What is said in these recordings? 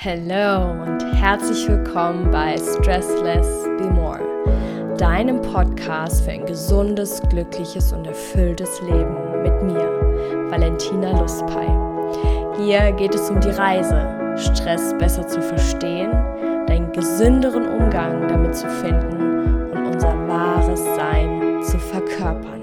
Hello und herzlich willkommen bei Stressless Be More, deinem Podcast für ein gesundes, glückliches und erfülltes Leben mit mir, Valentina Lustpei. Hier geht es um die Reise, Stress besser zu verstehen, deinen gesünderen Umgang damit zu finden und unser wahres Sein zu verkörpern.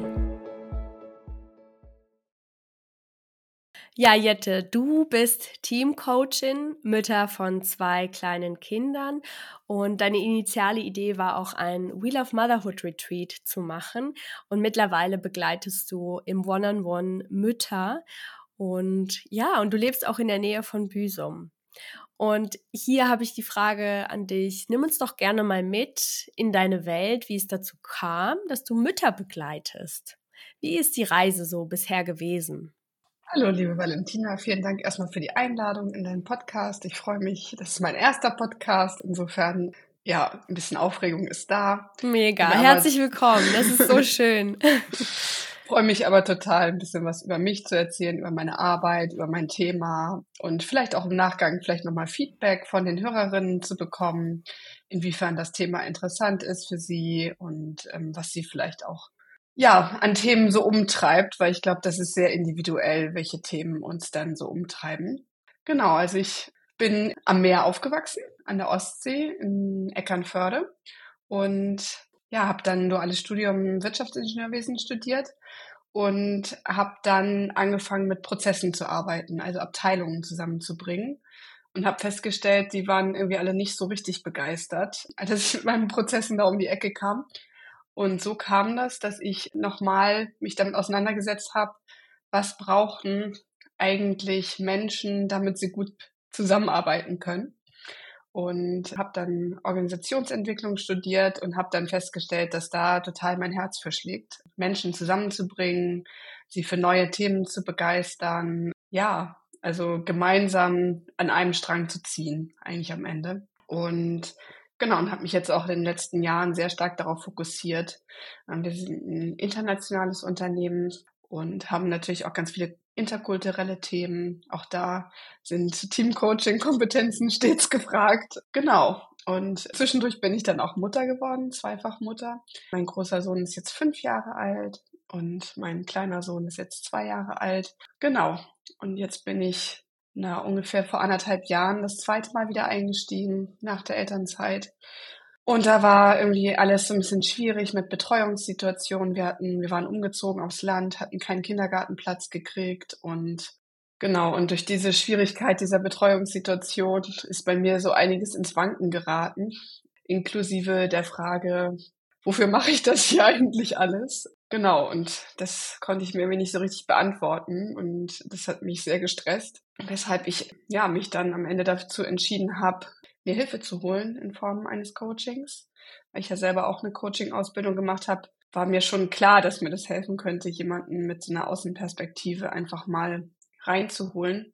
Ja, Jette, du bist Teamcoachin, Mutter von 2 kleinen Kindern und deine initiale Idee war auch ein We Love Motherhood Retreat zu machen und mittlerweile begleitest du im One-on-One Mütter und du lebst auch in der Nähe von Büsum. Und hier habe ich die Frage an dich, nimm uns doch gerne mal mit in deine Welt, wie es dazu kam, dass du Mütter begleitest. Wie ist die Reise so bisher gewesen? Hallo, liebe Valentina, vielen Dank erstmal für die Einladung in deinen Podcast. Ich freue mich, das ist mein erster Podcast. Insofern, ja, ein bisschen Aufregung ist da. Mega, herzlich willkommen, das ist so schön. Freue mich aber total, ein bisschen was über mich zu erzählen, über meine Arbeit, über mein Thema und vielleicht auch im Nachgang vielleicht nochmal Feedback von den Hörerinnen zu bekommen, inwiefern das Thema interessant ist für sie und was sie vielleicht auch an Themen so umtreibt, weil ich glaube, das ist sehr individuell, welche Themen uns dann so umtreiben. Genau, also ich bin am Meer aufgewachsen, an der Ostsee in Eckernförde und habe dann duales Studium Wirtschaftsingenieurwesen studiert und habe dann angefangen mit Prozessen zu arbeiten, also Abteilungen zusammenzubringen und habe festgestellt, die waren irgendwie alle nicht so richtig begeistert, als ich mit meinen Prozessen da um die Ecke kam. Und so kam das, dass ich nochmal mich damit auseinandergesetzt habe, was brauchen eigentlich Menschen, damit sie gut zusammenarbeiten können. Und habe dann Organisationsentwicklung studiert und habe dann festgestellt, dass da total mein Herz für schlägt, Menschen zusammenzubringen, sie für neue Themen zu begeistern. Ja, also gemeinsam an einem Strang zu ziehen, eigentlich am Ende. Und genau, und habe mich jetzt auch in den letzten Jahren sehr stark darauf fokussiert. Wir sind ein internationales Unternehmen und haben natürlich auch ganz viele interkulturelle Themen. Auch da sind Teamcoaching-Kompetenzen stets gefragt. Genau. Und zwischendurch bin ich dann auch Mutter geworden, Zweifachmutter. Mein großer Sohn ist jetzt 5 Jahre alt und mein kleiner Sohn ist jetzt 2 Jahre alt. Genau. Und jetzt bin ich ungefähr vor 1,5 Jahren das zweite Mal wieder eingestiegen nach der Elternzeit. Und da war irgendwie alles so ein bisschen schwierig mit Betreuungssituationen. Wir waren umgezogen aufs Land, hatten keinen Kindergartenplatz gekriegt und genau. Und durch diese Schwierigkeit dieser Betreuungssituation ist bei mir so einiges ins Wanken geraten, inklusive der Frage, wofür mache ich das hier eigentlich alles? Genau, und das konnte ich mir irgendwie nicht so richtig beantworten und das hat mich sehr gestresst, weshalb ich mich dann am Ende dazu entschieden habe, mir Hilfe zu holen in Form eines Coachings. Weil ich ja selber auch eine Coaching-Ausbildung gemacht habe, war mir schon klar, dass mir das helfen könnte, jemanden mit so einer Außenperspektive einfach mal reinzuholen.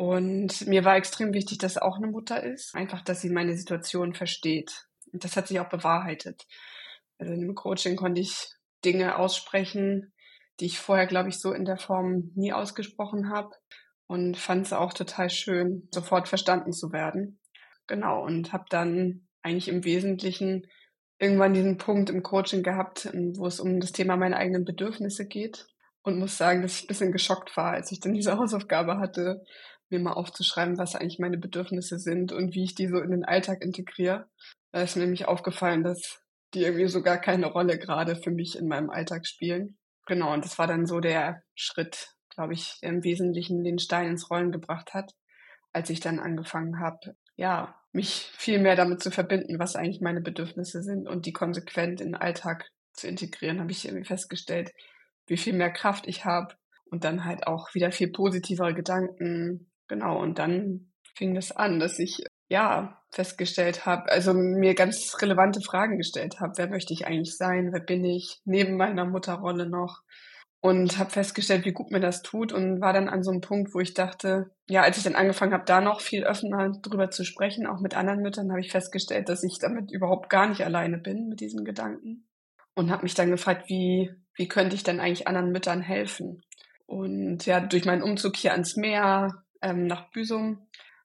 Und mir war extrem wichtig, dass auch eine Mutter ist, einfach, dass sie meine Situation versteht. Und das hat sich auch bewahrheitet. Also in dem Coaching konnte ich Dinge aussprechen, die ich vorher, glaube ich, so in der Form nie ausgesprochen habe und fand es auch total schön, sofort verstanden zu werden. Genau, und habe dann eigentlich im Wesentlichen irgendwann diesen Punkt im Coaching gehabt, wo es um das Thema meine eigenen Bedürfnisse geht und muss sagen, dass ich ein bisschen geschockt war, als ich dann diese Hausaufgabe hatte, mir mal aufzuschreiben, was eigentlich meine Bedürfnisse sind und wie ich die so in den Alltag integriere. Da ist mir nämlich aufgefallen, dass die irgendwie so gar keine Rolle gerade für mich in meinem Alltag spielen. Genau, und das war dann so der Schritt, glaube ich, der im Wesentlichen den Stein ins Rollen gebracht hat, als ich dann angefangen habe, mich viel mehr damit zu verbinden, was eigentlich meine Bedürfnisse sind und die konsequent in den Alltag zu integrieren, habe ich irgendwie festgestellt, wie viel mehr Kraft ich habe und dann halt auch wieder viel positivere Gedanken. Genau, und dann fing das an, dass ich festgestellt habe, also mir ganz relevante Fragen gestellt habe. Wer möchte ich eigentlich sein? Wer bin ich? Neben meiner Mutterrolle noch. Und habe festgestellt, wie gut mir das tut und war dann an so einem Punkt, wo ich dachte, als ich dann angefangen habe, da noch viel offener drüber zu sprechen, auch mit anderen Müttern, habe ich festgestellt, dass ich damit überhaupt gar nicht alleine bin mit diesen Gedanken und habe mich dann gefragt, wie könnte ich denn eigentlich anderen Müttern helfen? Und durch meinen Umzug hier ans Meer, nach Büsum,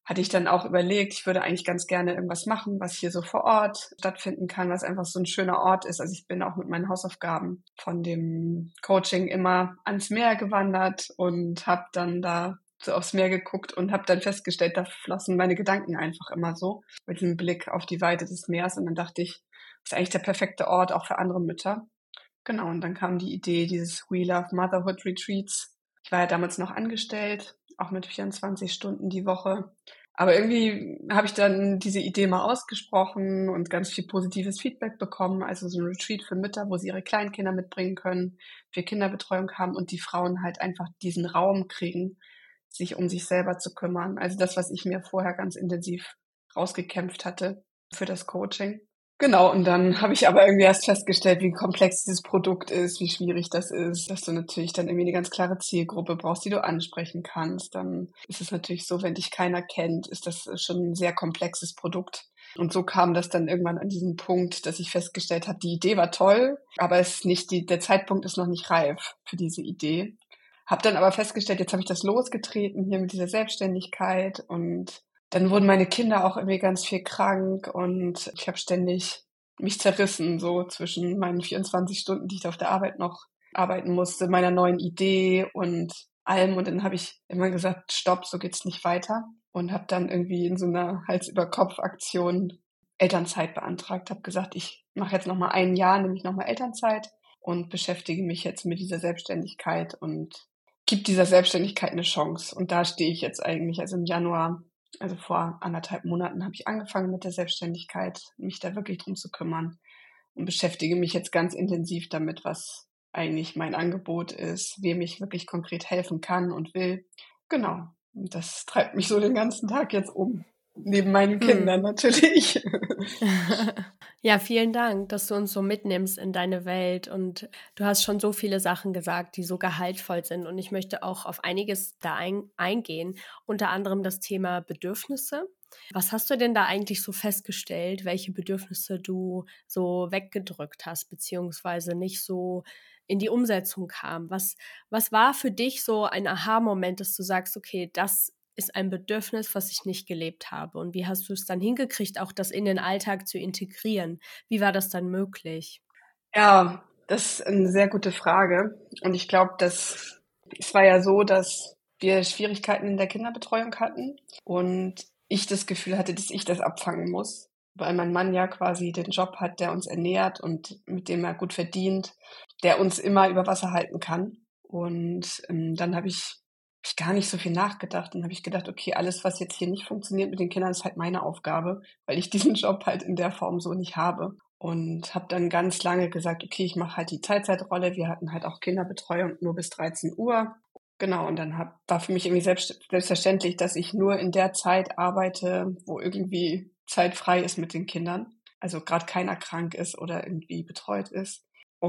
hatte ich dann auch überlegt, ich würde eigentlich ganz gerne irgendwas machen, was hier so vor Ort stattfinden kann, was einfach so ein schöner Ort ist. Also ich bin auch mit meinen Hausaufgaben von dem Coaching immer ans Meer gewandert und habe dann da so aufs Meer geguckt und habe dann festgestellt, da flossen meine Gedanken einfach immer so mit dem Blick auf die Weite des Meeres. Und dann dachte ich, das ist eigentlich der perfekte Ort auch für andere Mütter. Genau, und dann kam die Idee dieses We Love Motherhood Retreats. Ich war ja damals noch angestellt, auch mit 24 Stunden die Woche. Aber irgendwie habe ich dann diese Idee mal ausgesprochen und ganz viel positives Feedback bekommen. Also so ein Retreat für Mütter, wo sie ihre Kleinkinder mitbringen können, wir Kinderbetreuung haben und die Frauen halt einfach diesen Raum kriegen, sich um sich selber zu kümmern. Also das, was ich mir vorher ganz intensiv rausgekämpft hatte für das Coaching. Genau, und dann habe ich aber irgendwie erst festgestellt, wie komplex dieses Produkt ist, wie schwierig das ist, dass du natürlich dann irgendwie eine ganz klare Zielgruppe brauchst, die du ansprechen kannst. Dann ist es natürlich so, wenn dich keiner kennt, ist das schon ein sehr komplexes Produkt. Und so kam das dann irgendwann an diesen Punkt, dass ich festgestellt habe, die Idee war toll, aber der Zeitpunkt ist noch nicht reif für diese Idee. Habe dann aber festgestellt, jetzt habe ich das losgetreten hier mit dieser Selbstständigkeit und dann wurden meine Kinder auch irgendwie ganz viel krank und ich habe ständig mich zerrissen, so zwischen meinen 24 Stunden, die ich da auf der Arbeit noch arbeiten musste, meiner neuen Idee und allem. Und dann habe ich immer gesagt, stopp, so geht's nicht weiter. Und habe dann irgendwie in so einer Hals-über-Kopf-Aktion Elternzeit beantragt. Habe gesagt, ich mache jetzt nochmal ein Jahr, nämlich nochmal Elternzeit und beschäftige mich jetzt mit dieser Selbstständigkeit und gebe dieser Selbstständigkeit eine Chance. Und da stehe ich jetzt eigentlich, also im Januar, also vor 1,5 Monaten habe ich angefangen mit der Selbstständigkeit, mich da wirklich drum zu kümmern und beschäftige mich jetzt ganz intensiv damit, was eigentlich mein Angebot ist, wem ich wirklich konkret helfen kann und will. Genau. Und das treibt mich so den ganzen Tag jetzt um. Neben meinen Kindern natürlich. Ja, vielen Dank, dass du uns so mitnimmst in deine Welt. Und du hast schon so viele Sachen gesagt, die so gehaltvoll sind. Und ich möchte auch auf einiges da eingehen, unter anderem das Thema Bedürfnisse. Was hast du denn da eigentlich so festgestellt, welche Bedürfnisse du so weggedrückt hast, beziehungsweise nicht so in die Umsetzung kam? Was war für dich so ein Aha-Moment, dass du sagst, okay, das ist ein Bedürfnis, was ich nicht gelebt habe? Und wie hast du es dann hingekriegt, auch das in den Alltag zu integrieren? Wie war das dann möglich? Ja, das ist eine sehr gute Frage. Und ich glaube, es war ja so, dass wir Schwierigkeiten in der Kinderbetreuung hatten und ich das Gefühl hatte, dass ich das abfangen muss, weil mein Mann ja quasi den Job hat, der uns ernährt und mit dem er gut verdient, der uns immer über Wasser halten kann. Und dann habe ich gar nicht so viel nachgedacht. Dann habe ich gedacht, okay, alles, was jetzt hier nicht funktioniert mit den Kindern, ist halt meine Aufgabe, weil ich diesen Job halt in der Form so nicht habe. Und habe dann ganz lange gesagt, okay, ich mache halt die Teilzeitrolle. Wir hatten halt auch Kinderbetreuung nur bis 13 Uhr. Genau, und dann war für mich irgendwie selbstverständlich, dass ich nur in der Zeit arbeite, wo irgendwie Zeit frei ist mit den Kindern. Also gerade keiner krank ist oder irgendwie betreut ist.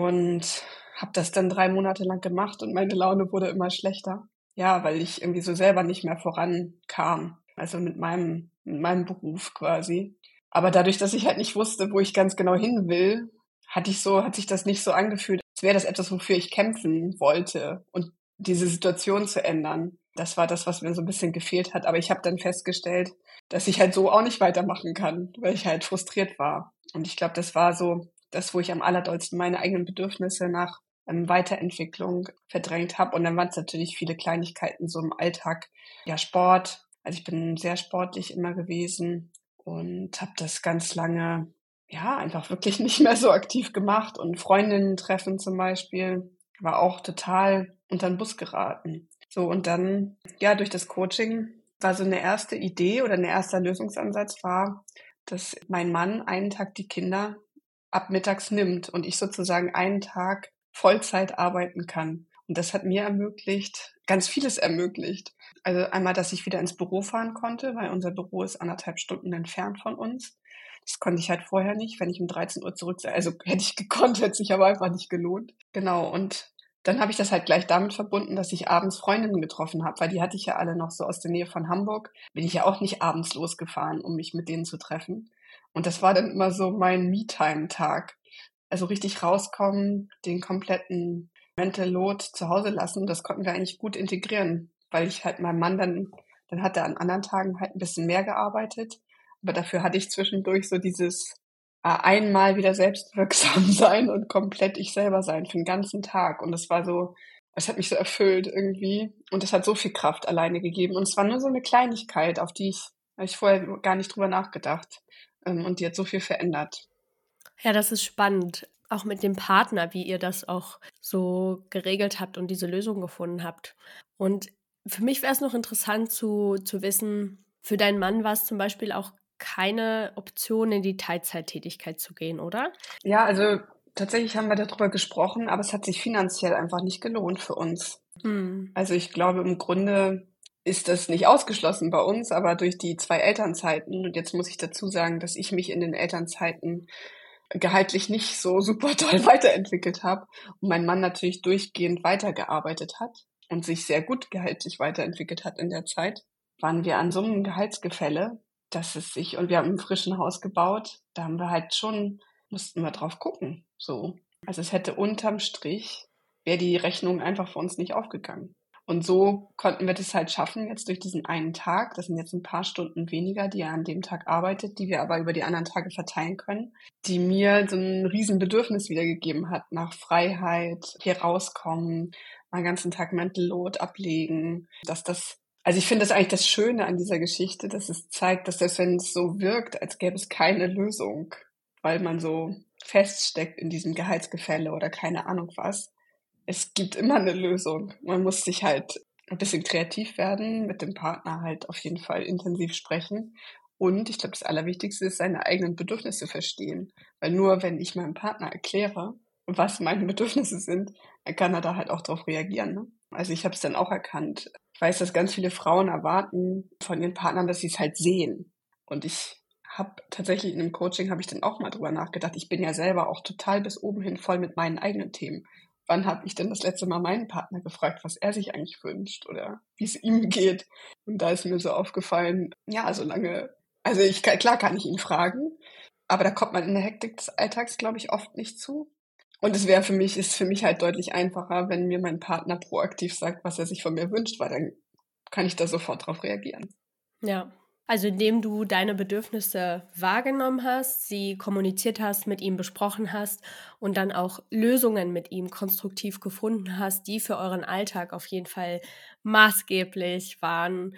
Und habe das dann 3 Monate lang gemacht und meine Laune wurde immer schlechter. Ja, weil ich irgendwie so selber nicht mehr vorankam. Also mit meinem Beruf quasi. Aber dadurch, dass ich halt nicht wusste, wo ich ganz genau hin will, hat sich das nicht so angefühlt, als wäre das etwas, wofür ich kämpfen wollte. Und diese Situation zu ändern, das war das, was mir so ein bisschen gefehlt hat. Aber ich habe dann festgestellt, dass ich halt so auch nicht weitermachen kann, weil ich halt frustriert war. Und ich glaube, das war so das, wo ich am allerdollsten meine eigenen Bedürfnisse nach Weiterentwicklung verdrängt habe. Und dann waren es natürlich viele Kleinigkeiten so im Alltag. Ja, Sport. Also ich bin sehr sportlich immer gewesen und habe das ganz lange, ja, einfach wirklich nicht mehr so aktiv gemacht. Und Freundinnen treffen zum Beispiel war auch total unter den Bus geraten. So, und dann, ja, durch das Coaching war so eine erste Idee oder ein erster Lösungsansatz war, dass mein Mann einen Tag die Kinder ab mittags nimmt und ich sozusagen einen Tag Vollzeit arbeiten kann. Und das hat mir ermöglicht, ganz vieles ermöglicht. Also einmal, dass ich wieder ins Büro fahren konnte, weil unser Büro ist 1,5 Stunden entfernt von uns. Das konnte ich halt vorher nicht, wenn ich um 13 Uhr zurück sei. Also hätte ich gekonnt, hätte sich aber einfach nicht gelohnt. Genau, und dann habe ich das halt gleich damit verbunden, dass ich abends Freundinnen getroffen habe, weil die hatte ich ja alle noch so aus der Nähe von Hamburg. Bin ich ja auch nicht abends losgefahren, um mich mit denen zu treffen. Und das war dann immer so mein Me-Time-Tag. Also richtig rauskommen, den kompletten Mental Load zu Hause lassen. Das konnten wir eigentlich gut integrieren, weil ich halt meinem Mann dann Dann hat er an anderen Tagen halt ein bisschen mehr gearbeitet. Aber dafür hatte ich zwischendurch so dieses einmal wieder selbstwirksam sein und komplett ich selber sein für den ganzen Tag. Und das war so, es hat mich so erfüllt irgendwie. Und es hat so viel Kraft alleine gegeben. Und es war nur so eine Kleinigkeit, habe ich vorher gar nicht drüber nachgedacht. Und die hat so viel verändert. Ja, das ist spannend. Auch mit dem Partner, wie ihr das auch so geregelt habt und diese Lösung gefunden habt. Und für mich wäre es noch interessant zu wissen, für deinen Mann war es zum Beispiel auch keine Option, in die Teilzeittätigkeit zu gehen, oder? Ja, also tatsächlich haben wir darüber gesprochen, aber es hat sich finanziell einfach nicht gelohnt für uns. Hm. Also ich glaube, im Grunde ist das nicht ausgeschlossen bei uns, aber durch die 2 Elternzeiten, und jetzt muss ich dazu sagen, dass ich mich in den Elternzeiten gehaltlich nicht so super toll weiterentwickelt habe und mein Mann natürlich durchgehend weitergearbeitet hat und sich sehr gut gehaltlich weiterentwickelt hat in der Zeit, waren wir an so einem Gehaltsgefälle, dass es sich, und wir haben ein frischen Haus gebaut, da haben wir halt schon, mussten wir drauf gucken, so. Also es hätte unterm Strich, wäre die Rechnung einfach für uns nicht aufgegangen. Und so konnten wir das halt schaffen, jetzt durch diesen einen Tag. Das sind jetzt ein paar Stunden weniger, die er an dem Tag arbeitet, die wir aber über die anderen Tage verteilen können, die mir so ein Riesenbedürfnis wiedergegeben hat nach Freiheit, hier rauskommen, mal den ganzen Tag Mental Load ablegen, also ich finde das eigentlich das Schöne an dieser Geschichte, dass es zeigt, dass selbst wenn es so wirkt, als gäbe es keine Lösung, weil man so feststeckt in diesem Gehaltsgefälle oder keine Ahnung was, es gibt immer eine Lösung. Man muss sich halt ein bisschen kreativ werden, mit dem Partner halt auf jeden Fall intensiv sprechen. Und ich glaube, das Allerwichtigste ist, seine eigenen Bedürfnisse verstehen. Weil nur wenn ich meinem Partner erkläre, was meine Bedürfnisse sind, dann kann er da halt auch drauf reagieren. Ne? Also ich habe es dann auch erkannt. Ich weiß, dass ganz viele Frauen erwarten von ihren Partnern, dass sie es halt sehen. Und ich habe tatsächlich in einem Coaching habe ich dann auch mal drüber nachgedacht. Ich bin ja selber auch total bis oben hin voll mit meinen eigenen Themen. Wann habe ich denn das letzte Mal meinen Partner gefragt, was er sich eigentlich wünscht oder wie es ihm geht? Und da ist mir so aufgefallen, ja, also klar kann ich ihn fragen, aber da kommt man in der Hektik des Alltags, glaube ich, oft nicht zu. Und ist für mich halt deutlich einfacher, wenn mir mein Partner proaktiv sagt, was er sich von mir wünscht, weil dann kann ich da sofort drauf reagieren. Ja. Also indem du deine Bedürfnisse wahrgenommen hast, sie kommuniziert hast, mit ihm besprochen hast und dann auch Lösungen mit ihm konstruktiv gefunden hast, die für euren Alltag auf jeden Fall maßgeblich waren,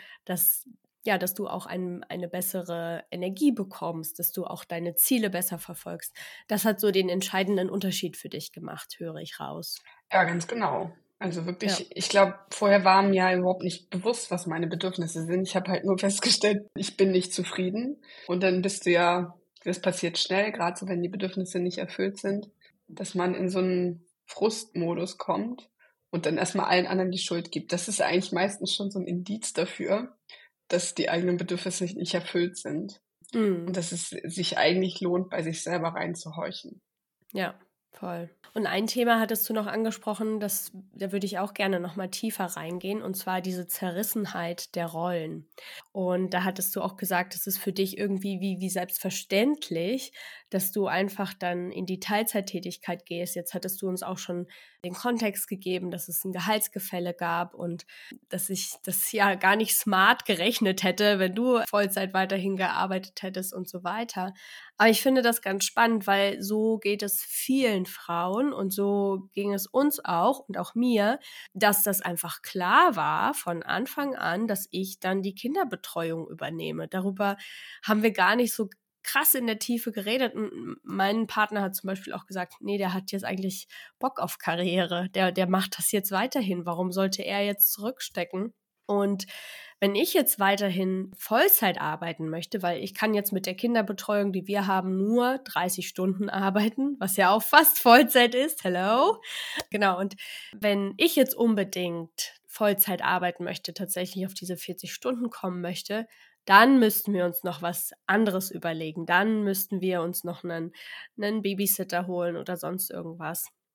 dass du auch eine bessere Energie bekommst, dass du auch deine Ziele besser verfolgst. Das hat so den entscheidenden Unterschied für dich gemacht, höre ich raus. Ja, ganz genau. Also Ja. wirklich, ich glaube, vorher war mir ja überhaupt nicht bewusst, was meine Bedürfnisse sind. Ich habe halt nur festgestellt, ich bin nicht zufrieden. Und dann bist du ja, das passiert schnell, gerade so, wenn die Bedürfnisse nicht erfüllt sind, dass man in so einen Frustmodus kommt und dann erstmal allen anderen die Schuld gibt. Das ist eigentlich meistens schon so ein Indiz dafür, dass die eigenen Bedürfnisse nicht erfüllt sind. Und Mhm. dass es sich eigentlich lohnt, bei sich selber reinzuhorchen. Ja, voll. Und ein Thema hattest du noch angesprochen, da würde ich auch gerne noch mal tiefer reingehen, und zwar diese Zerrissenheit der Rollen. Und da hattest du auch gesagt, es ist für dich irgendwie wie selbstverständlich, dass du einfach dann in die Teilzeittätigkeit gehst. Jetzt hattest du uns auch schon den Kontext gegeben, dass es ein Gehaltsgefälle gab und dass ich das ja gar nicht smart gerechnet hätte, wenn du Vollzeit weiterhin gearbeitet hättest und so weiter. Aber ich finde das ganz spannend, weil so geht es vielen Frauen und so ging es uns auch und auch mir, dass das einfach klar war von Anfang an, dass ich dann die Kinderbetreuung übernehme. Darüber haben wir gar nicht so krass in der Tiefe geredet. Und mein Partner hat zum Beispiel auch gesagt, nee, der hat jetzt eigentlich Bock auf Karriere. Der macht das jetzt weiterhin. Warum sollte er jetzt zurückstecken? Und wenn ich jetzt weiterhin Vollzeit arbeiten möchte, weil ich kann jetzt mit der Kinderbetreuung, die wir haben, nur 30 Stunden arbeiten, was ja auch fast Vollzeit ist. Hello. Genau. Und wenn ich jetzt unbedingt Vollzeit arbeiten möchte, tatsächlich auf diese 40 Stunden kommen möchte, dann müssten wir uns noch was anderes überlegen. Dann müssten wir uns noch einen Babysitter holen oder sonst irgendwas.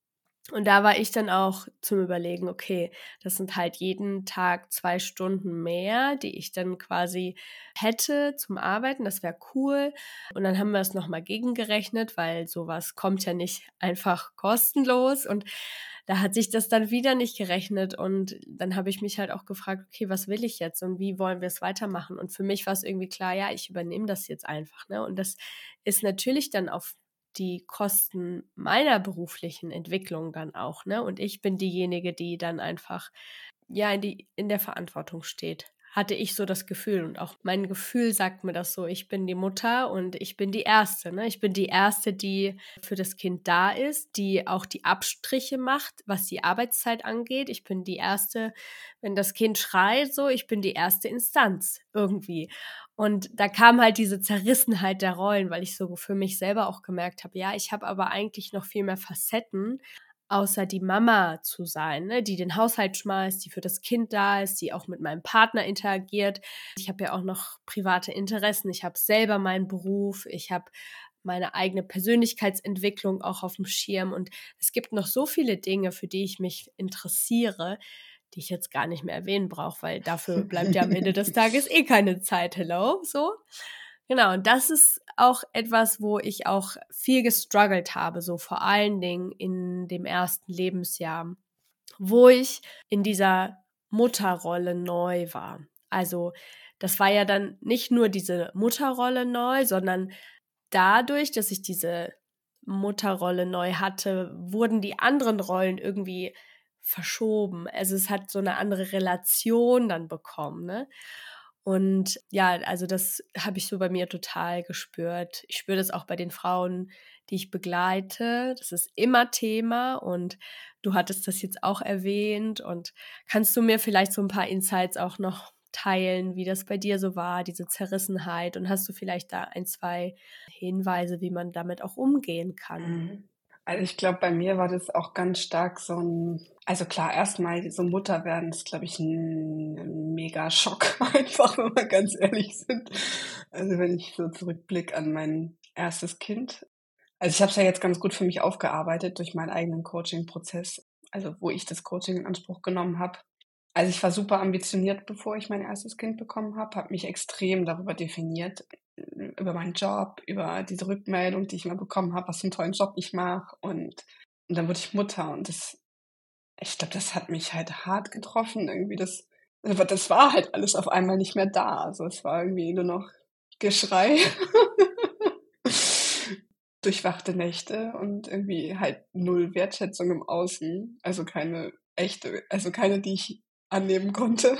Und da war ich dann auch zum Überlegen, okay, das sind halt jeden Tag 2 Stunden mehr, die ich dann quasi hätte zum Arbeiten. Das wäre cool. Und dann haben wir es nochmal gegengerechnet, weil sowas kommt ja nicht einfach kostenlos. Und da hat sich das dann wieder nicht gerechnet. Und dann habe ich mich halt auch gefragt, okay, was will ich jetzt und wie wollen wir es weitermachen? Und für mich war es irgendwie klar, ja, ich übernehme das jetzt einfach. Ne? Und das ist natürlich dann auf die Kosten meiner beruflichen Entwicklung dann auch, ne? Und ich bin diejenige, die dann einfach, ja, in der Verantwortung steht. Hatte ich so das Gefühl und auch mein Gefühl sagt mir das so. Ich bin die Mutter und ich bin die Erste, ne? Ich bin die Erste, die für das Kind da ist, die auch die Abstriche macht, was die Arbeitszeit angeht. Ich bin die Erste, wenn das Kind schreit, so, ich bin die erste Instanz irgendwie. Und da kam halt diese Zerrissenheit der Rollen, weil ich so für mich selber auch gemerkt habe, ja, ich habe aber eigentlich noch viel mehr Facetten, außer die Mama zu sein, ne, die den Haushalt schmeißt, die für das Kind da ist, die auch mit meinem Partner interagiert. Ich habe ja auch noch private Interessen. Ich habe selber meinen Beruf. Ich habe meine eigene Persönlichkeitsentwicklung auch auf dem Schirm. Und es gibt noch so viele Dinge, für die ich mich interessiere, die ich jetzt gar nicht mehr erwähnen brauche, weil dafür bleibt ja am Ende des Tages eh keine Zeit. Hello, so. Genau, und das ist auch etwas, wo ich auch viel gestruggelt habe, so vor allen Dingen in dem ersten Lebensjahr, wo ich in dieser Mutterrolle neu war. Also das war ja dann nicht nur diese Mutterrolle neu, sondern dadurch, dass ich diese Mutterrolle neu hatte, wurden die anderen Rollen irgendwie verschoben. Also es hat so eine andere Relation dann bekommen, ne? Und ja, also das habe ich so bei mir total gespürt. Ich spüre das auch bei den Frauen, die ich begleite. Das ist immer Thema und du hattest das jetzt auch erwähnt. Und kannst du mir vielleicht so ein paar Insights auch noch teilen, wie das bei dir so war, diese Zerrissenheit? Und hast du vielleicht da ein, zwei Hinweise, wie man damit auch umgehen kann? Mhm. Also ich glaube, bei mir war das auch ganz stark so ein, also klar, erstmal so Mutter werden ist, glaube ich, ein Mega-Schock einfach, wenn wir ganz ehrlich sind. Also wenn ich so zurückblicke an mein erstes Kind. Also ich habe es ja jetzt ganz gut für mich aufgearbeitet durch meinen eigenen Coaching-Prozess, also wo ich das Coaching in Anspruch genommen habe. Also ich war super ambitioniert, bevor ich mein erstes Kind bekommen habe mich extrem darüber definiert, über meinen Job, über diese Rückmeldung, die ich immer bekommen habe, was für einen tollen Job ich mache. Und dann wurde ich Mutter und ich glaube, das hat mich halt hart getroffen. Irgendwie das war halt alles auf einmal nicht mehr da. Also es war irgendwie nur noch Geschrei, durchwachte Nächte und irgendwie halt null Wertschätzung im Außen. Also keine echte, also keine, die ich annehmen konnte.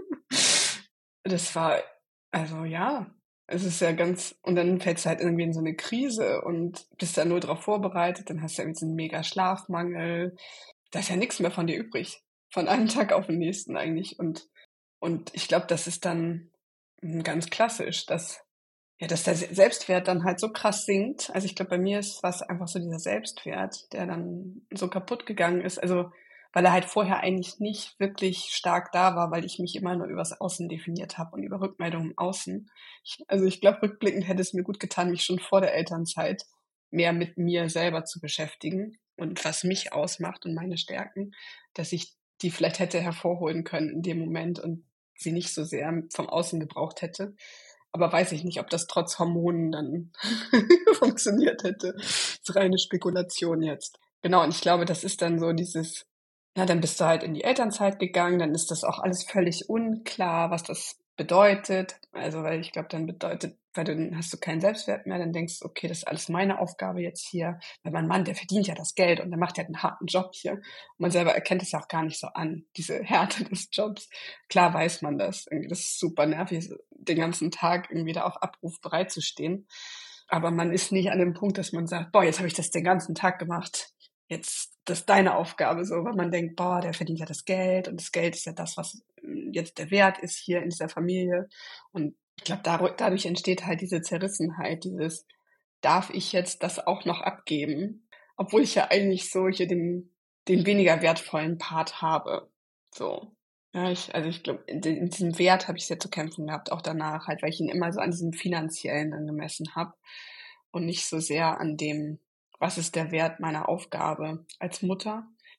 Das war, also ja, es ist ja ganz, und dann fällst du halt irgendwie in so eine Krise und bist da nur drauf vorbereitet, dann hast du irgendwie so einen mega Schlafmangel. Da ist ja nichts mehr von dir übrig. Von einem Tag auf den nächsten eigentlich. Und ich glaube, das ist dann ganz klassisch, dass der Selbstwert dann halt so krass sinkt. Also ich glaube, bei mir war es einfach so dieser Selbstwert, der dann so kaputt gegangen ist. Also weil er halt vorher eigentlich nicht wirklich stark da war, weil ich mich immer nur übers Außen definiert habe und über Rückmeldungen im Außen. Also ich glaube, rückblickend hätte es mir gut getan, mich schon vor der Elternzeit mehr mit mir selber zu beschäftigen und was mich ausmacht und meine Stärken, dass ich die vielleicht hätte hervorholen können in dem Moment und sie nicht so sehr vom Außen gebraucht hätte. Aber weiß ich nicht, ob das trotz Hormonen dann funktioniert hätte. Das ist reine Spekulation jetzt. Genau, und ich glaube, das ist dann so dieses, ja, dann bist du halt in die Elternzeit gegangen, dann ist das auch alles völlig unklar, was das bedeutet. Also, weil ich glaube, dann bedeutet, weil dann hast du keinen Selbstwert mehr, dann denkst du, okay, das ist alles meine Aufgabe jetzt hier. Weil mein Mann, der verdient ja das Geld und der macht ja einen harten Job hier. Und man selber erkennt es ja auch gar nicht so an, diese Härte des Jobs. Klar weiß man das. Irgendwie, das ist super nervig, den ganzen Tag irgendwie da auf Abruf bereit zu stehen. Aber man ist nicht an dem Punkt, dass man sagt, boah, jetzt habe ich das den ganzen Tag gemacht. Jetzt, das ist deine Aufgabe, so, weil man denkt, boah, der verdient ja das Geld und das Geld ist ja das, was jetzt der Wert ist hier in dieser Familie. Und ich glaube, dadurch entsteht halt diese Zerrissenheit, darf ich jetzt das auch noch abgeben, obwohl ich ja eigentlich so hier den weniger wertvollen Part habe. So. Ja, also ich glaube, in diesem Wert habe ich sehr zu kämpfen gehabt, auch danach halt, weil ich ihn immer so an diesem Finanziellen dann gemessen habe und nicht so sehr an dem, was ist der Wert meiner Aufgabe als Mutter.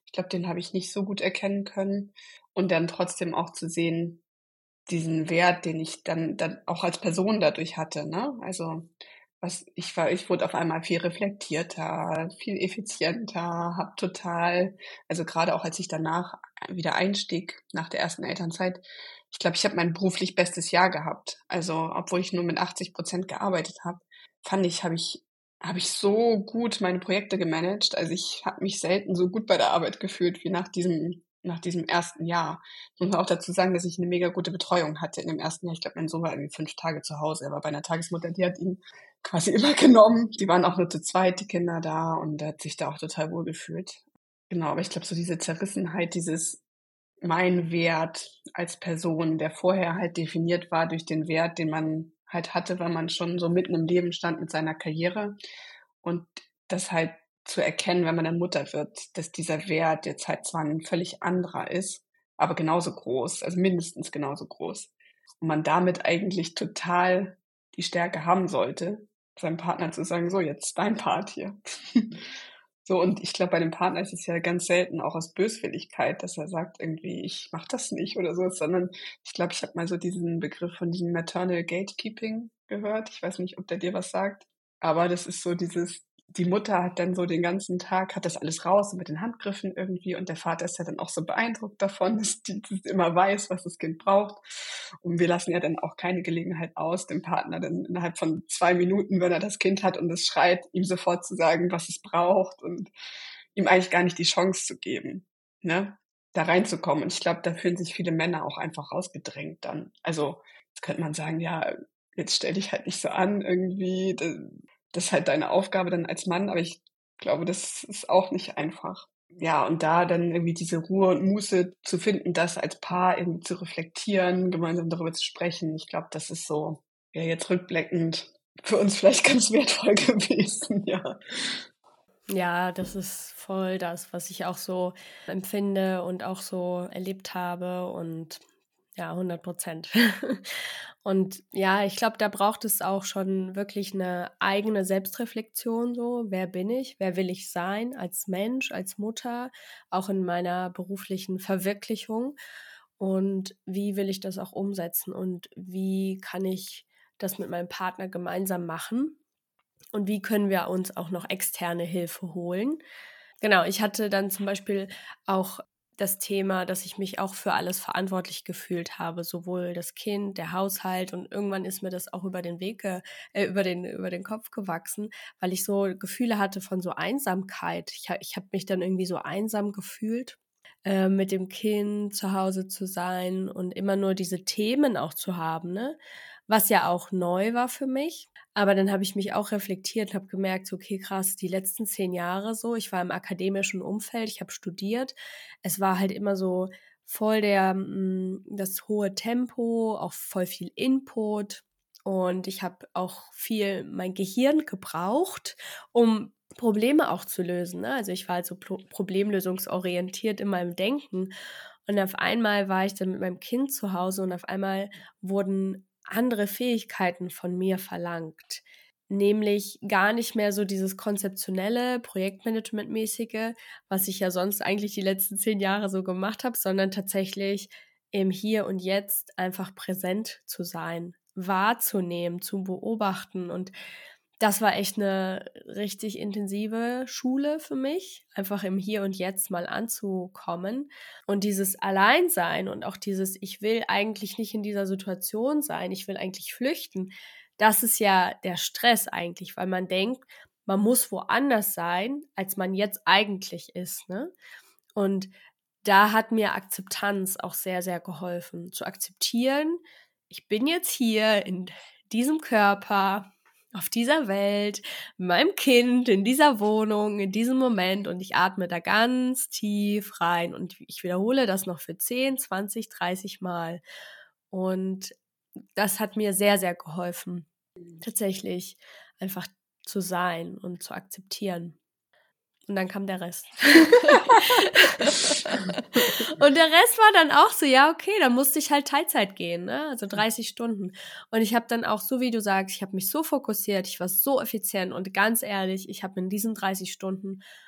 Ich glaube, den habe ich nicht so gut erkennen können. Und dann trotzdem auch zu sehen, diesen Wert, den ich dann auch als Person dadurch hatte, ne? Also, ich wurde auf einmal viel reflektierter, viel effizienter, habe total also, gerade auch als ich danach wieder einstieg nach der ersten Elternzeit, ich glaube, ich habe mein beruflich bestes Jahr gehabt. Also, obwohl ich nur mit 80% gearbeitet habe, fand ich, habe ich so gut meine Projekte gemanagt. Also, ich habe mich selten so gut bei der Arbeit gefühlt wie nach diesem ersten Jahr. Ich muss auch dazu sagen, dass ich eine mega gute Betreuung hatte in dem ersten Jahr. Ich glaube, mein Sohn war irgendwie 5 Tage zu Hause. Er war bei einer Tagesmutter, die hat ihn quasi immer genommen. Die waren auch nur zu zweit, die Kinder da, und er hat sich da auch total wohl gefühlt. Genau, aber ich glaube, so diese Zerrissenheit, dieses mein Wert als Person, der vorher halt definiert war durch den Wert, den man halt hatte, weil man schon so mitten im Leben stand mit seiner Karriere. Und das halt zu erkennen, wenn man dann Mutter wird, dass dieser Wert jetzt halt zwar ein völlig anderer ist, aber genauso groß, also mindestens genauso groß. Und man damit eigentlich total die Stärke haben sollte, seinem Partner zu sagen, so, jetzt dein Part hier. So, und ich glaube, bei dem Partner ist es ja ganz selten auch aus Böswilligkeit, dass er sagt irgendwie, ich mache das nicht oder so, sondern ich glaube, ich habe mal so diesen Begriff von diesem Maternal Gatekeeping gehört. Ich weiß nicht, ob der dir was sagt, aber das ist so dieses, die Mutter hat dann so den ganzen Tag, hat das alles raus so mit den Handgriffen irgendwie, und der Vater ist ja dann auch so beeindruckt davon, dass die das immer weiß, was das Kind braucht. Und wir lassen ja dann auch keine Gelegenheit aus, dem Partner dann innerhalb von 2 Minuten, wenn er das Kind hat und es schreit, ihm sofort zu sagen, was es braucht, und ihm eigentlich gar nicht die Chance zu geben, ne, da reinzukommen. Und ich glaube, da fühlen sich viele Männer auch einfach rausgedrängt dann. Also, jetzt könnte man sagen, ja, jetzt stell dich halt nicht so an irgendwie, das ist halt deine Aufgabe dann als Mann, aber ich glaube, das ist auch nicht einfach. Ja, und da dann irgendwie diese Ruhe und Muße zu finden, das als Paar irgendwie zu reflektieren, gemeinsam darüber zu sprechen. Ich glaube, das ist so, ja, jetzt rückblickend für uns vielleicht ganz wertvoll gewesen, ja. Ja, das ist voll das, was ich auch so empfinde und auch so erlebt habe und ja, 100%. Und ja, ich glaube, da braucht es auch schon wirklich eine eigene Selbstreflexion so. Wer bin ich? Wer will ich sein als Mensch, als Mutter, auch in meiner beruflichen Verwirklichung? Und wie will ich das auch umsetzen? Und wie kann ich das mit meinem Partner gemeinsam machen? Und wie können wir uns auch noch externe Hilfe holen? Genau, ich hatte dann zum Beispiel auch das Thema, dass ich mich auch für alles verantwortlich gefühlt habe, sowohl das Kind, der Haushalt, und irgendwann ist mir das auch über den Weg, über den Kopf gewachsen, weil ich so Gefühle hatte von so Einsamkeit. Ich hab mich dann irgendwie so einsam gefühlt, mit dem Kind zu Hause zu sein und immer nur diese Themen auch zu haben, ne? Was ja auch neu war für mich. Aber dann habe ich mich auch reflektiert und habe gemerkt, so, okay, krass, die letzten 10 Jahre so, ich war im akademischen Umfeld, ich habe studiert. Es war halt immer so voll das hohe Tempo, auch voll viel Input. Und ich habe auch viel mein Gehirn gebraucht, um Probleme auch zu lösen, ne? Also, ich war halt so problemlösungsorientiert in meinem Denken. Und auf einmal war ich dann mit meinem Kind zu Hause und auf einmal wurden andere Fähigkeiten von mir verlangt. Nämlich gar nicht mehr so dieses konzeptionelle, Projektmanagementmäßige, was ich ja sonst eigentlich die letzten 10 Jahre so gemacht habe, sondern tatsächlich im Hier und Jetzt einfach präsent zu sein, wahrzunehmen, zu beobachten. Und das war echt eine richtig intensive Schule für mich, einfach im Hier und Jetzt mal anzukommen. Und dieses Alleinsein und auch dieses, ich will eigentlich nicht in dieser Situation sein, ich will eigentlich flüchten, das ist ja der Stress eigentlich, weil man denkt, man muss woanders sein, als man jetzt eigentlich ist, ne? Und da hat mir Akzeptanz auch sehr, sehr geholfen, zu akzeptieren, ich bin jetzt hier in diesem Körper, auf dieser Welt, mit meinem Kind, in dieser Wohnung, in diesem Moment, und ich atme da ganz tief rein und ich wiederhole das noch für 10, 20, 30 Mal. Und das hat mir sehr, sehr geholfen, tatsächlich einfach zu sein und zu akzeptieren. Und dann kam der Rest. Und der Rest war dann auch so, ja, okay, dann musste ich halt Teilzeit gehen, ne? Also 30 Stunden. Und ich habe dann auch, so wie du sagst, ich habe mich so fokussiert, ich war so effizient, und ganz ehrlich, ich habe in diesen 30 Stunden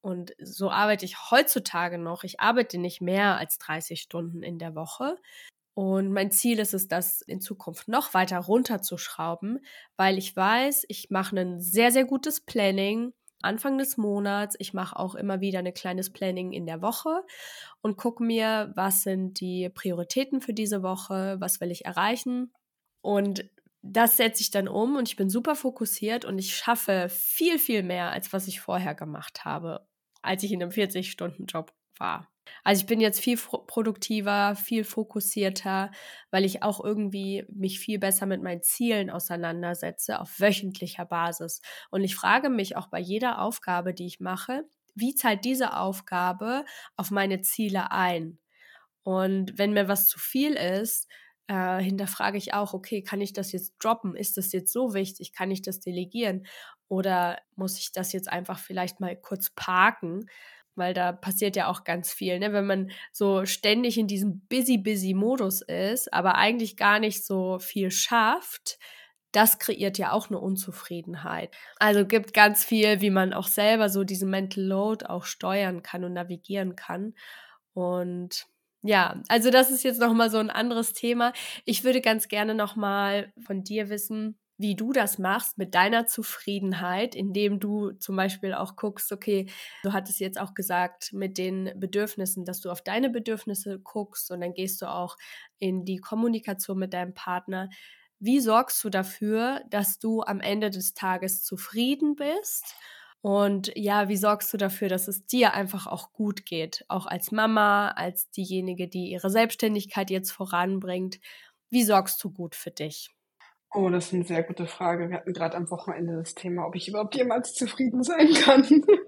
Und so arbeite ich heutzutage noch. Ich arbeite nicht mehr als 30 Stunden in der Woche. Und mein Ziel ist es, das in Zukunft noch weiter runterzuschrauben, weil ich weiß, ich mache ein sehr, sehr gutes Planning Anfang des Monats. Ich mache auch immer wieder ein kleines Planning in der Woche und gucke mir, was sind die Prioritäten für diese Woche, was will ich erreichen. Und das setze ich dann um und ich bin super fokussiert und ich schaffe viel, viel mehr, als was ich vorher gemacht habe, als ich in einem 40-Stunden-Job war. Also ich bin jetzt viel produktiver, viel fokussierter, weil ich auch irgendwie mich viel besser mit meinen Zielen auseinandersetze auf wöchentlicher Basis. Und ich frage mich auch bei jeder Aufgabe, die ich mache, wie zahlt diese Aufgabe auf meine Ziele ein? Und wenn mir was zu viel ist, hinterfrage ich auch, okay, kann ich das jetzt droppen? Ist das jetzt so wichtig? Kann ich das delegieren? Oder muss ich das jetzt einfach vielleicht mal kurz parken? Weil da passiert ja auch ganz viel, ne? Wenn man so ständig in diesem Busy-Modus ist, aber eigentlich gar nicht so viel schafft, das kreiert ja auch eine Unzufriedenheit. Also gibt ganz viel, wie man auch selber so diesen Mental Load auch steuern kann und navigieren kann. Und ja, also das ist jetzt noch mal so ein anderes Thema. Ich würde ganz gerne noch mal von dir wissen, wie du das machst mit deiner Zufriedenheit, indem du zum Beispiel auch guckst, okay, du hattest jetzt auch gesagt mit den Bedürfnissen, dass du auf deine Bedürfnisse guckst und dann gehst du auch in die Kommunikation mit deinem Partner. Wie sorgst du dafür, dass du am Ende des Tages zufrieden bist? Und ja, wie sorgst du dafür, dass es dir einfach auch gut geht? Auch als Mama, als diejenige, die ihre Selbstständigkeit jetzt voranbringt. Wie sorgst du gut für dich? Oh, das ist eine sehr gute Frage. Wir hatten gerade am Wochenende das Thema, ob ich überhaupt jemals zufrieden sein kann.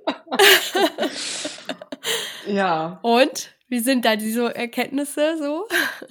Ja, Und wie sind da diese Erkenntnisse so?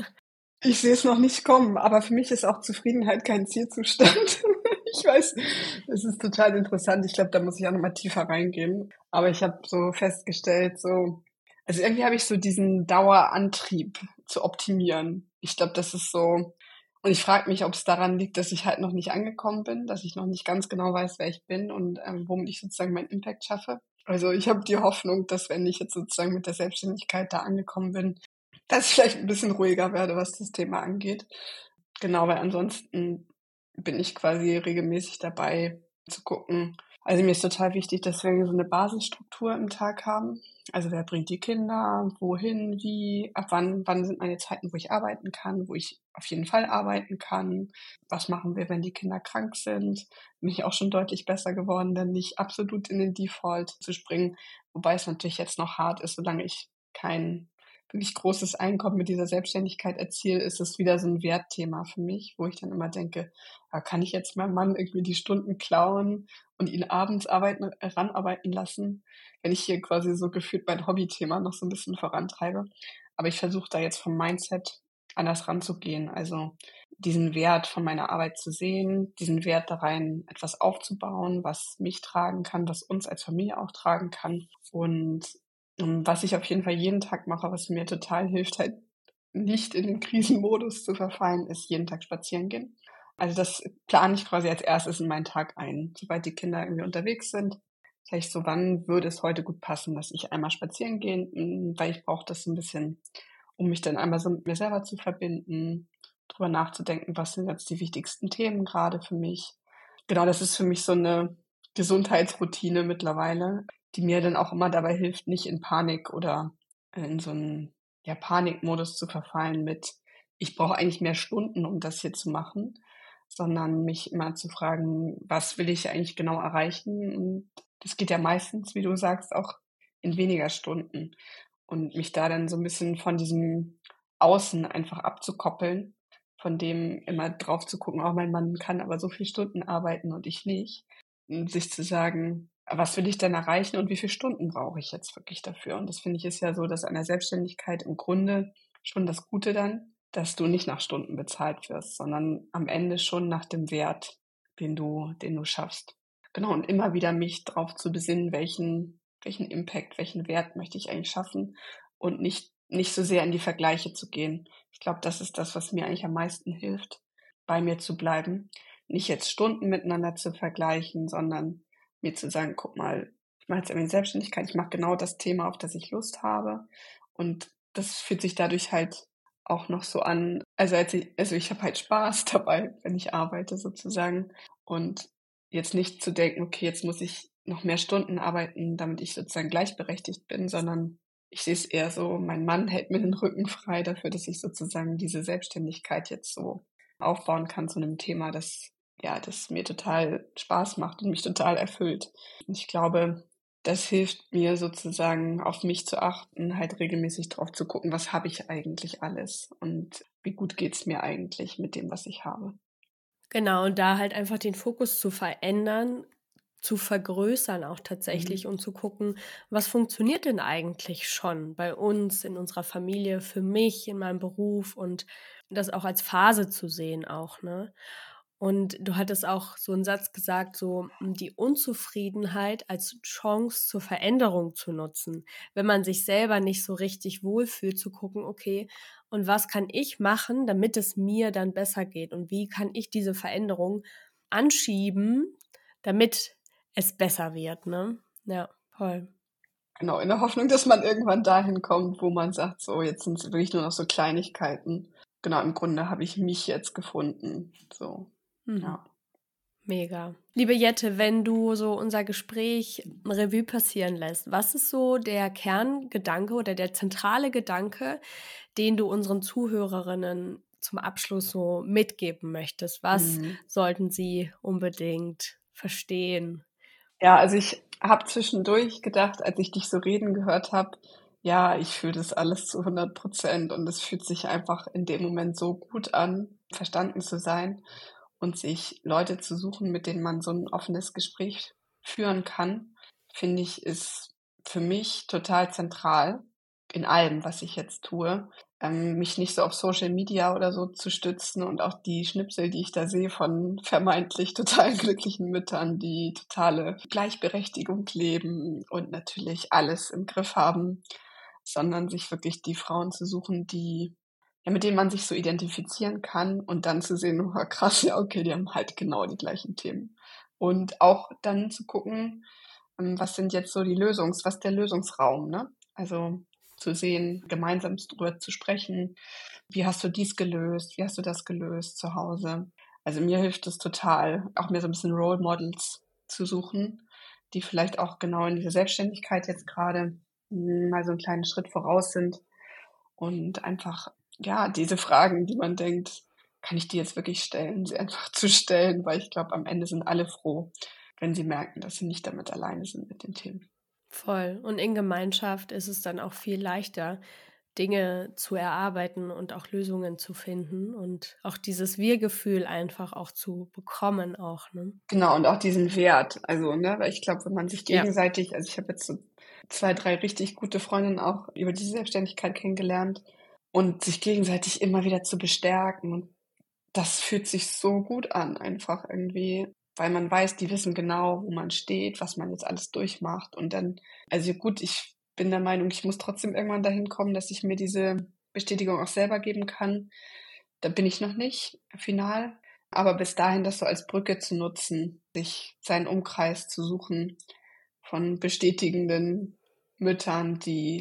ich sehe es noch nicht kommen, aber für mich ist auch Zufriedenheit kein Zielzustand. Ich weiß, es ist total interessant. Ich glaube, da muss ich auch noch mal tiefer reingehen. Aber ich habe so festgestellt, also irgendwie habe ich so diesen Dauerantrieb zu optimieren. Ich glaube, das ist so, und ich frage mich, ob es daran liegt, dass ich halt noch nicht angekommen bin, dass ich noch nicht ganz genau weiß, wer ich bin und womit ich sozusagen meinen Impact schaffe. Also ich habe die Hoffnung, dass wenn ich jetzt sozusagen mit der Selbstständigkeit da angekommen bin, dass ich vielleicht ein bisschen ruhiger werde, was das Thema angeht. Genau, weil ansonsten bin ich quasi regelmäßig dabei zu gucken. Also mir ist total wichtig, dass wir so eine Basisstruktur im Tag haben. Also wer bringt die Kinder, wohin, wie, ab wann sind meine Zeiten, wo ich arbeiten kann, wo ich auf jeden Fall arbeiten kann. Was machen wir, wenn die Kinder krank sind? Bin ich auch schon deutlich besser geworden, denn nicht absolut in den Default zu springen. Wobei es natürlich jetzt noch hart ist, solange ich kein wirklich großes Einkommen mit dieser Selbstständigkeit erziele, ist es wieder so ein Wertthema für mich, wo ich dann immer denke, kann ich jetzt meinem Mann irgendwie die Stunden klauen und ihn abends ranarbeiten lassen, wenn ich hier quasi so gefühlt mein Hobbythema noch so ein bisschen vorantreibe. Aber ich versuche da jetzt vom Mindset anders ranzugehen. Also diesen Wert von meiner Arbeit zu sehen, diesen Wert da rein etwas aufzubauen, was mich tragen kann, was uns als Familie auch tragen kann. Und was ich auf jeden Fall jeden Tag mache, was mir total hilft, halt nicht in den Krisenmodus zu verfallen, ist jeden Tag spazieren gehen. Also das plane ich quasi als erstes in meinen Tag ein. Sobald die Kinder irgendwie unterwegs sind, sage ich so, wann würde es heute gut passen, dass ich einmal spazieren gehen, weil ich brauche das so ein bisschen, um mich dann einmal so mit mir selber zu verbinden, drüber nachzudenken, was sind jetzt die wichtigsten Themen gerade für mich. Genau, das ist für mich so eine Gesundheitsroutine mittlerweile, die mir dann auch immer dabei hilft, nicht in Panik oder in so einen Panikmodus zu verfallen mit, ich brauche eigentlich mehr Stunden, um das hier zu machen, sondern mich immer zu fragen, was will ich eigentlich genau erreichen? Und das geht ja meistens, wie du sagst, auch in weniger Stunden. Und mich da dann so ein bisschen von diesem Außen einfach abzukoppeln, von dem immer drauf zu gucken, oh, mein Mann kann aber so viele Stunden arbeiten und ich nicht. Und sich zu sagen, was will ich denn erreichen und wie viele Stunden brauche ich jetzt wirklich dafür? Und das finde ich ist ja so, dass an der Selbstständigkeit im Grunde schon das Gute dann, dass du nicht nach Stunden bezahlt wirst, sondern am Ende schon nach dem Wert, den du schaffst. Genau, und immer wieder mich drauf zu besinnen, welchen Impact, welchen Wert möchte ich eigentlich schaffen und nicht so sehr in die Vergleiche zu gehen. Ich glaube, das ist das, was mir eigentlich am meisten hilft, bei mir zu bleiben. Nicht jetzt Stunden miteinander zu vergleichen, sondern mir zu sagen, guck mal, mache jetzt irgendwie Selbstständigkeit, ich mache genau das Thema, auf das ich Lust habe. Und das fühlt sich dadurch halt auch noch so an, also ich habe halt Spaß dabei, wenn ich arbeite sozusagen. Und jetzt nicht zu denken, okay, jetzt muss ich noch mehr Stunden arbeiten, damit ich sozusagen gleichberechtigt bin, sondern ich sehe es eher so, mein Mann hält mir den Rücken frei dafür, dass ich sozusagen diese Selbstständigkeit jetzt so aufbauen kann zu einem Thema, das mir total Spaß macht und mich total erfüllt. Und ich glaube, das hilft mir sozusagen, auf mich zu achten, halt regelmäßig drauf zu gucken, was habe ich eigentlich alles und wie gut geht's mir eigentlich mit dem, was ich habe. Genau, und da halt einfach den Fokus zu verändern, zu vergrößern auch tatsächlich Mhm. und zu gucken, was funktioniert denn eigentlich schon bei uns, in unserer Familie, für mich, in meinem Beruf und das auch als Phase zu sehen auch, ne? Und du hattest auch so einen Satz gesagt, so die Unzufriedenheit als Chance zur Veränderung zu nutzen. Wenn man sich selber nicht so richtig wohlfühlt, zu gucken, okay, und was kann ich machen, damit es mir dann besser geht? Und wie kann ich diese Veränderung anschieben, damit es besser wird, ne? Ja, voll. Genau, in der Hoffnung, dass man irgendwann dahin kommt, wo man sagt, so, jetzt sind es wirklich nur noch so Kleinigkeiten. Genau, im Grunde habe ich mich jetzt gefunden. So, Mhm. ja. Mega. Liebe Jette, wenn du so unser Gespräch Revue passieren lässt, was ist so der Kerngedanke oder der zentrale Gedanke, den du unseren Zuhörerinnen zum Abschluss so mitgeben möchtest? Was Mhm. sollten sie unbedingt verstehen? Ja, also ich habe zwischendurch gedacht, als ich dich so reden gehört habe, ja, ich fühle das alles zu 100% und es fühlt sich einfach in dem Moment so gut an, verstanden zu sein und sich Leute zu suchen, mit denen man so ein offenes Gespräch führen kann, finde ich, ist für mich total zentral in allem, was ich jetzt tue. Mich nicht so auf Social Media oder so zu stützen und auch die Schnipsel, die ich da sehe von vermeintlich total glücklichen Müttern, die totale Gleichberechtigung leben und natürlich alles im Griff haben, sondern sich wirklich die Frauen zu suchen, mit denen man sich so identifizieren kann und dann zu sehen, oh krass, ja, okay, die haben halt genau die gleichen Themen. Und auch dann zu gucken, was sind jetzt so was ist der Lösungsraum, ne? Also zu sehen, gemeinsam drüber zu sprechen. Wie hast du dies gelöst? Wie hast du das gelöst zu Hause? Also mir hilft es total, auch mir so ein bisschen Role Models zu suchen, die vielleicht auch genau in dieser Selbstständigkeit jetzt gerade mal so einen kleinen Schritt voraus sind und einfach, ja, diese Fragen, die man denkt, kann ich die jetzt wirklich stellen, sie einfach zu stellen, weil ich glaube, am Ende sind alle froh, wenn sie merken, dass sie nicht damit alleine sind mit den Themen. Voll. Und in Gemeinschaft ist es dann auch viel leichter, Dinge zu erarbeiten und auch Lösungen zu finden und auch dieses Wir-Gefühl einfach auch zu bekommen auch, ne? Genau, und auch diesen Wert. Also, ne, weil ich glaube, wenn man sich Ja. gegenseitig, also ich habe jetzt so 2, 3 richtig gute Freundinnen auch über diese Selbstständigkeit kennengelernt und sich gegenseitig immer wieder zu bestärken. Und das fühlt sich so gut an, einfach irgendwie, weil man weiß, die wissen genau, wo man steht, was man jetzt alles durchmacht. Und dann, also gut, ich bin der Meinung, ich muss trotzdem irgendwann dahin kommen, dass ich mir diese Bestätigung auch selber geben kann. Da bin ich noch nicht final. Aber bis dahin das so als Brücke zu nutzen, sich seinen Umkreis zu suchen von bestätigenden Müttern,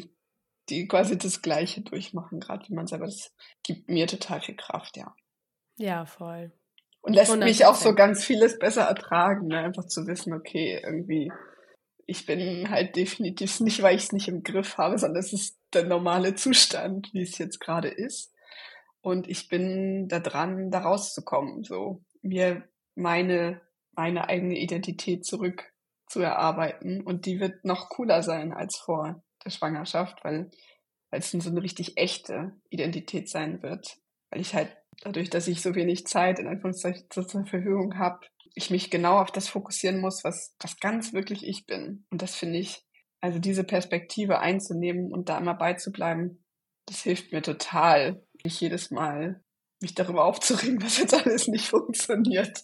die quasi das Gleiche durchmachen, gerade wie man selber, das gibt mir total viel Kraft, ja. Ja, voll. Und lässt mich auch so 100%. ganz vieles besser ertragen, ne? Einfach zu wissen, okay, irgendwie, ich bin halt definitiv nicht, weil ich es nicht im Griff habe, sondern es ist der normale Zustand, wie es jetzt gerade ist. Und ich bin da dran, da rauszukommen, so mir meine, meine eigene Identität zurück zu erarbeiten. Und die wird noch cooler sein als vor der Schwangerschaft, weil es so eine richtig echte Identität sein wird. Weil ich halt dadurch, dass ich so wenig Zeit in Anführungszeichen zur Verfügung habe, ich mich genau auf das fokussieren muss, was ganz wirklich ich bin. Und das finde ich, also diese Perspektive einzunehmen und da immer beizubleiben, das hilft mir total, nicht jedes Mal mich darüber aufzuregen, was jetzt alles nicht funktioniert.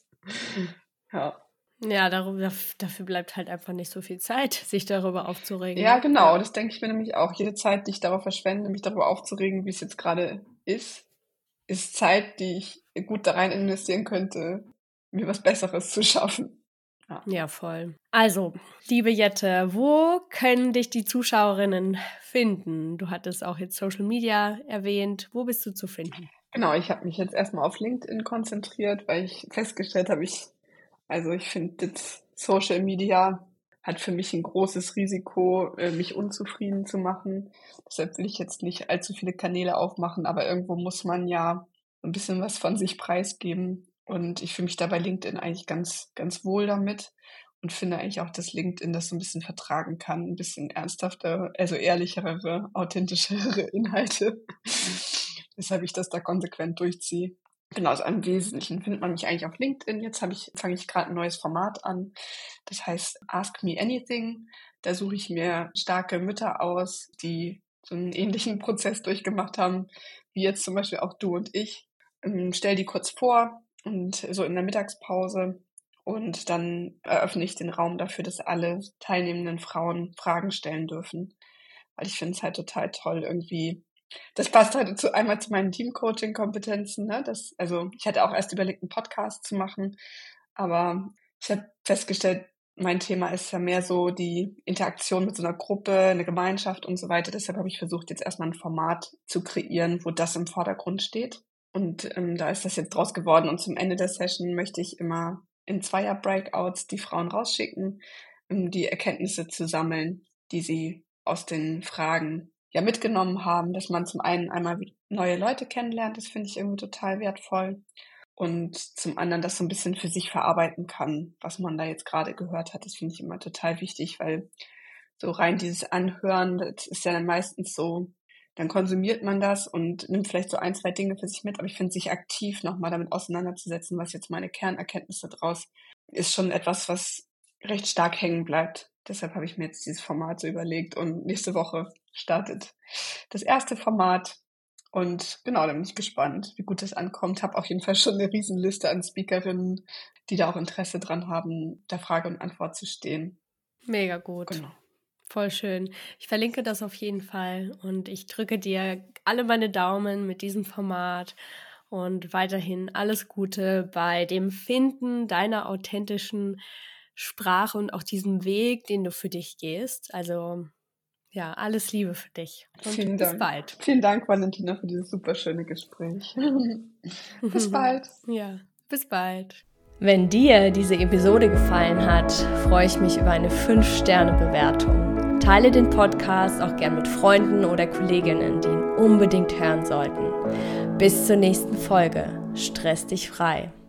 Ja. Ja, dafür bleibt halt einfach nicht so viel Zeit, sich darüber aufzuregen, Ja, ne? genau, Ja. das denke ich mir nämlich auch. Jede Zeit, die ich darauf verschwende, mich darüber aufzuregen, wie es jetzt gerade ist Zeit, die ich gut da rein investieren könnte, mir was Besseres zu schaffen. Ja, voll. Also, liebe Jette, wo können dich die Zuschauerinnen finden? Du hattest auch jetzt Social Media erwähnt. Wo bist du zu finden? Genau, ich habe mich jetzt erstmal auf LinkedIn konzentriert, weil ich festgestellt habe, ich finde, das Social Media hat für mich ein großes Risiko, mich unzufrieden zu machen. Deshalb will ich jetzt nicht allzu viele Kanäle aufmachen, aber irgendwo muss man ja ein bisschen was von sich preisgeben. Und ich fühle mich da bei LinkedIn eigentlich ganz, ganz wohl damit und finde eigentlich auch, dass LinkedIn das so ein bisschen vertragen kann, ein bisschen ernsthaftere, also ehrlichere, authentischere Inhalte. Weshalb ich das da konsequent durchziehe. Genau, also im Wesentlichen findet man mich eigentlich auf LinkedIn. Jetzt fange ich gerade ein neues Format an. Das heißt Ask Me Anything. Da suche ich mir starke Mütter aus, die so einen ähnlichen Prozess durchgemacht haben, wie jetzt zum Beispiel auch du und ich. Stell die kurz vor und so in der Mittagspause. Und dann eröffne ich den Raum dafür, dass alle teilnehmenden Frauen Fragen stellen dürfen. Weil ich finde es halt total toll, irgendwie. Das passt halt einmal zu meinen Teamcoaching-Kompetenzen, ne? Also ich hatte auch erst überlegt, einen Podcast zu machen, aber ich habe festgestellt, mein Thema ist ja mehr so die Interaktion mit so einer Gruppe, eine Gemeinschaft und so weiter. Deshalb habe ich versucht, jetzt erstmal ein Format zu kreieren, wo das im Vordergrund steht. Und da ist das jetzt draus geworden. Und zum Ende der Session möchte ich immer in Zweier-Breakouts die Frauen rausschicken, um die Erkenntnisse zu sammeln, die sie aus den Fragen ja mitgenommen haben, dass man zum einen einmal neue Leute kennenlernt, das finde ich irgendwie total wertvoll. Und zum anderen das so ein bisschen für sich verarbeiten kann, was man da jetzt gerade gehört hat. Das finde ich immer total wichtig, weil so rein dieses Anhören, das ist ja dann meistens so, dann konsumiert man das und nimmt vielleicht so 1, 2 Dinge für sich mit. Aber ich finde, sich aktiv nochmal damit auseinanderzusetzen, was jetzt meine Kernerkenntnisse draus, ist schon etwas, was recht stark hängen bleibt. Deshalb habe ich mir jetzt dieses Format so überlegt und nächste Woche startet das erste Format. Und genau, da bin ich gespannt, wie gut das ankommt. Habe auf jeden Fall schon eine Riesenliste an Speakerinnen, die da auch Interesse dran haben, da Frage und Antwort zu stehen. Mega gut. Genau. Voll schön. Ich verlinke das auf jeden Fall und ich drücke dir alle meine Daumen mit diesem Format und weiterhin alles Gute bei dem Finden deiner authentischen Sprache und auch diesem Weg, den du für dich gehst. Also ja, alles Liebe für dich und Vielen bis Dank. bald. Vielen Dank, Valentina, für dieses super schöne Gespräch. Bis bald. Ja, bis bald. Wenn dir diese Episode gefallen hat, freue ich mich über eine 5-Sterne-Bewertung. Teile den Podcast auch gern mit Freunden oder Kolleginnen, die ihn unbedingt hören sollten. Bis zur nächsten Folge. Stress dich frei.